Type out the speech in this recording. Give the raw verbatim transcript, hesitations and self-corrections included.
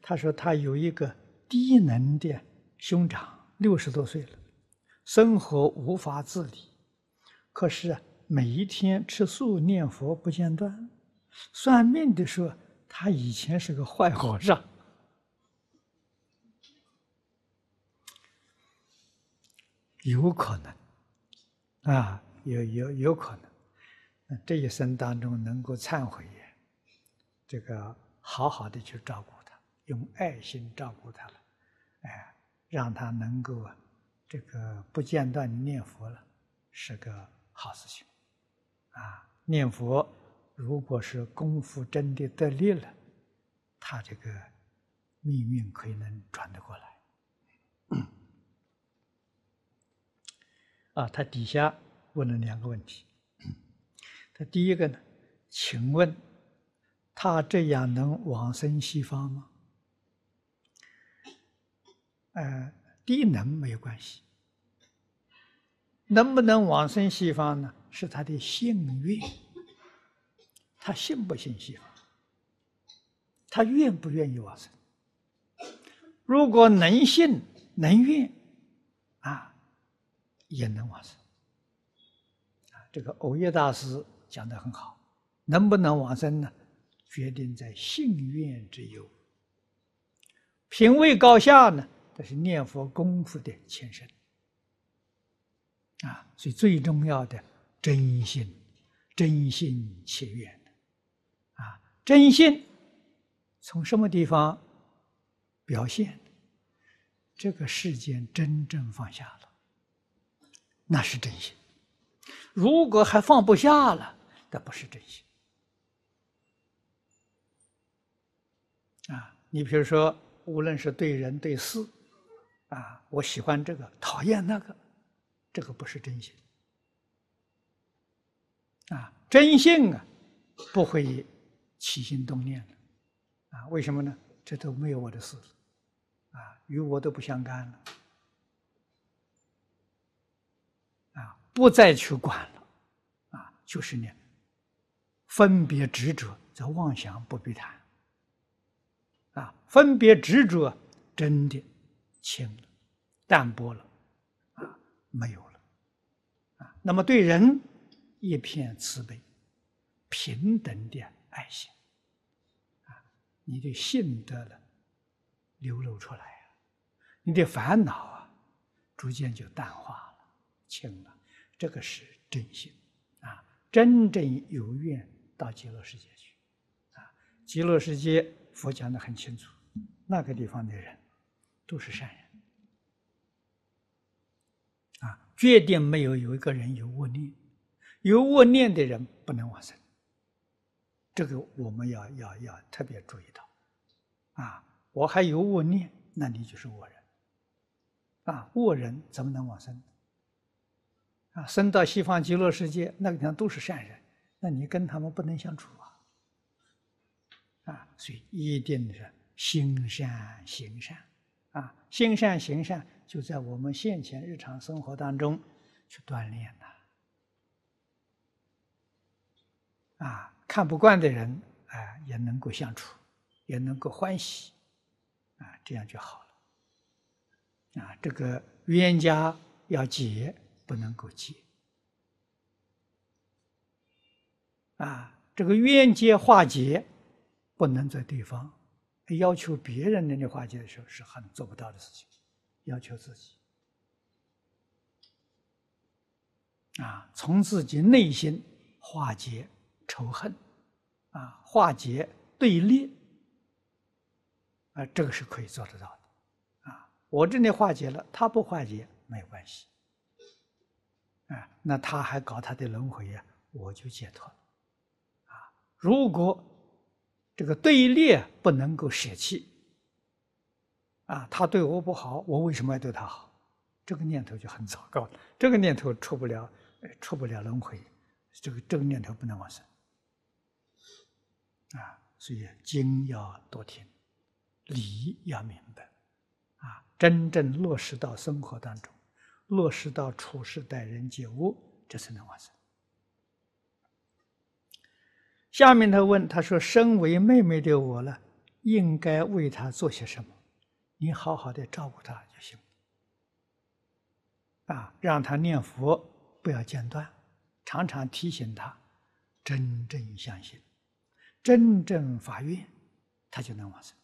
他说他有一个低能的兄长，六十多岁了，生活无法自理，可是啊，每一天吃素念佛不间断。算命的说他以前是个坏和尚。有可能啊，有有有可能，这一生当中能够忏悔，这个好好的去照顾他，用爱心照顾他了，哎，让他能够啊，这个不间断的念佛了，是个好事情啊。念佛如果是功夫真的得力了，他这个命运可以能转得过来。啊，他底下问了两个问题。他第一个呢，请问他这样能往生西方吗？呃，低能没有关系，能不能往生西方呢？是他的信愿，他信不信西方，他愿不愿意往生。如果能信能愿啊，也能往生。这个藕益大师讲得很好，能不能往生呢？决定在信愿之有。品位高下呢，这是念佛功夫的前身啊。所以最重要的真心，真心切愿啊。真心从什么地方表现？这个世间真正放下了，那是真心。如果还放不下了，那不是真心啊。你比如说，无论是对人对事啊，我喜欢这个，讨厌那个，这个不是真心啊。真性啊，不会起心动念的啊。为什么呢？这都没有我的事啊，与我都不相干了。不再去管了，啊，就是呢，分别执着，这妄想不必谈，啊，分别执着真的轻了，淡薄了，啊，没有了，啊，那么对人一片慈悲，平等的爱心，啊，你的性德了流露出来啊，你的烦恼啊，逐渐就淡化了，轻了。这个是真心啊，真正有愿到极乐世界去啊！极乐世界佛讲得很清楚，那个地方的人都是善人啊，决定没有有一个人有恶念，有恶念的人不能往生。这个我们要要要特别注意到啊！我还有恶念，那你就是恶人啊！恶人怎么能往生？啊，生到西方极乐世界，那个地方都是善人，那你跟他们不能相处啊！啊，所以一定是心善行善啊，心善行善就在我们现前日常生活当中去锻炼呐。啊，看不惯的人啊，也能够相处，也能够欢喜，啊，这样就好了。啊，这个冤家要结，不能够结啊！这个冤结化解，不能在对方要求别人能力化解的时候，是很做不到的事情。要求自己啊，从自己内心化解仇恨啊，化解对立啊，这个是可以做得到的啊。我这里化解了，他不化解没有关系。啊，那他还搞他的轮回呀，我就解脱了。啊，如果这个对立不能够舍弃，啊，他对我不好，我为什么要对他好？这个念头就很糟糕了。这个念头出不了，出不了轮回，这个这个念头不能往生。啊，所以经要多听，理要明白，啊，真正落实到生活当中。落实到处事待人接物，这才能往生。下面他问，他说：“身为妹妹的我呢， 应该为他做些什么，你好好的照顾他就行。啊，让他念佛不要间断，常常提醒他，真正相信，真正发愿，他就能往生。